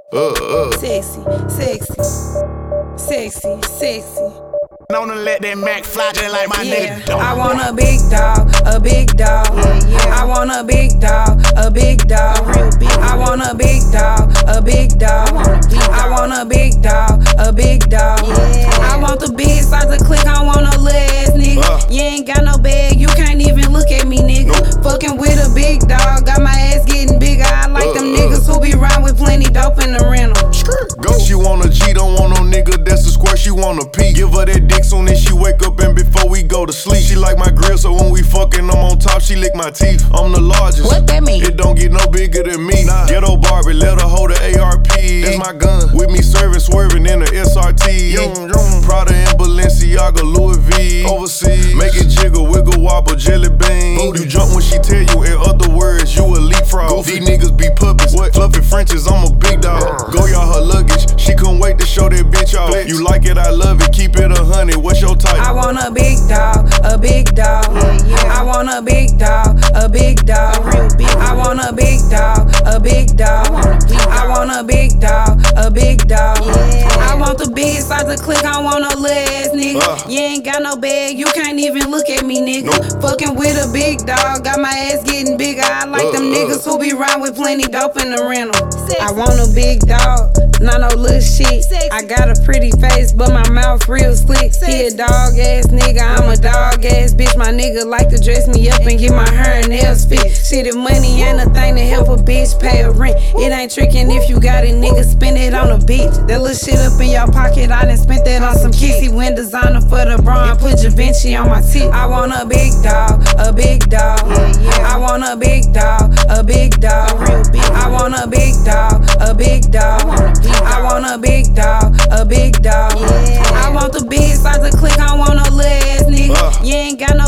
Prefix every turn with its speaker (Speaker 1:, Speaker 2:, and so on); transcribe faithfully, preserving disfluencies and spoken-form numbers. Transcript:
Speaker 1: Uh, uh.
Speaker 2: Sexy, sexy, sexy, sexy.
Speaker 1: Known to let that Mac fly just like my
Speaker 2: Yeah,
Speaker 1: nigga dog.
Speaker 2: I want a big dog, a big dog.
Speaker 3: Yeah, yeah.
Speaker 2: I want a big dog, a big dog.
Speaker 3: A real big
Speaker 2: I want a big dog, a big dog. I want a big dog, a big dog.
Speaker 3: Yeah.
Speaker 2: I want the big size to click. I want no little ass nigga.
Speaker 1: Uh.
Speaker 2: You ain't got no bag, you can't even look at me, nigga.
Speaker 1: Nope.
Speaker 2: Fucking with a big dog, got my ass getting bigger. I like them
Speaker 1: Uh, uh.
Speaker 2: niggas who be round with plenty dope in the rental.
Speaker 1: Go. She want a G, don't want no nigga that's a square, she want a P. Give her that dick soon as she wake up and before we go to sleep. She like my grill, so when we fucking, I'm on top, she lick my teeth. I'm the largest.
Speaker 3: What that mean?
Speaker 1: It don't get no bigger than me. Nah. Ghetto Barbie, let her hold the A R P. That's my gun. With me serving, swerving in the S R T. Yum, yum. Prada and Balenciaga, Louis V. Overseas, make it jiggle, wiggle, wobble, jelly bean. You jump when she tell you, in other words, you a leapfrog. These niggas be puppets, what? Fluffy Frenches, I'm a big dog. Go y'all her luggage, she couldn't wait to show that bitch off. You like it, I love it, keep it a hundred. What's your type?
Speaker 2: I want a big dog, a big dog.
Speaker 3: Yeah, yeah.
Speaker 2: I want a big dog, a big dog.
Speaker 3: A real big
Speaker 2: I want a big dog, a big dog. I want a big dog, a big dog.
Speaker 3: Yeah.
Speaker 2: I want the big size to click. I want no little ass nigga.
Speaker 1: Uh.
Speaker 2: You ain't got no bag, you can't even look at me, nigga.
Speaker 1: Nope.
Speaker 2: Fucking with a big dog, got my ass getting bigger. I like them
Speaker 1: Uh, uh.
Speaker 2: niggas who be round with plenty dope in the rental. I want a big dog, not no little shit. I got a pretty face, but my mouth real slick. He a dog ass nigga, I'm a dog ass bitch. My nigga like to dress me up and get my hair and nails fit. Shit, if money ain't a thing to help a bitch pay a rent, it ain't tricking if you got it, nigga, spend it on a bitch. That little shit up in your pocket, I done spent that on some kissy. Went designer for the bra, put Javinci on my tip. I want a big dog, a big dog.
Speaker 3: Yeah, yeah.
Speaker 2: I want a big dog, a big dog.
Speaker 3: A real big
Speaker 2: I want a big dog, a big dog. I want a big dog, a big dog.
Speaker 3: Yeah.
Speaker 2: I want the big size to click. I want no little ass nigga.
Speaker 1: Uh.
Speaker 2: You ain't got no